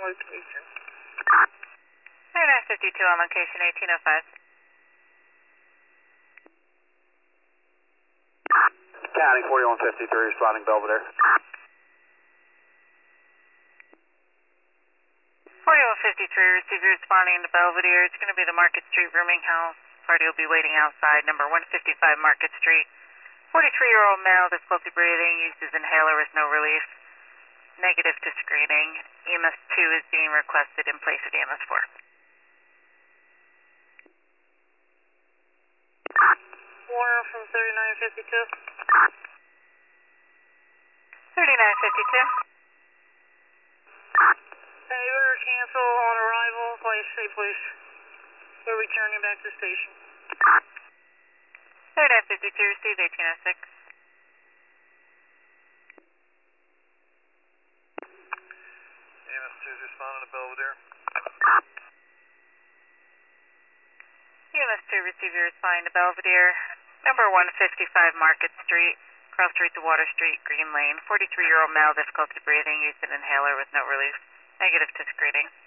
location. 3952 on location, 1805. County 4153 responding Belvedere. 4153, receive your responding to Belvedere. It's going to be the Market Street rooming house. Party will be waiting outside, number 155 Market Street. 43-year-old male, difficulty breathing, uses inhaler with no relief. Negative to screening. EMS 2 is being requested in place of EMS 4. 4 from 3952. 3952. Hey, you better cancel on arrival. Say please. We're returning back to the station. 3952, received 1806. EMS 2 is responding to Belvedere. EMS 2, receive your responding to Belvedere. Number 155 Market Street, cross street to Water Street, Green Lane. 43-year-old male, difficulty breathing, used an inhaler with no relief. Negative to screening.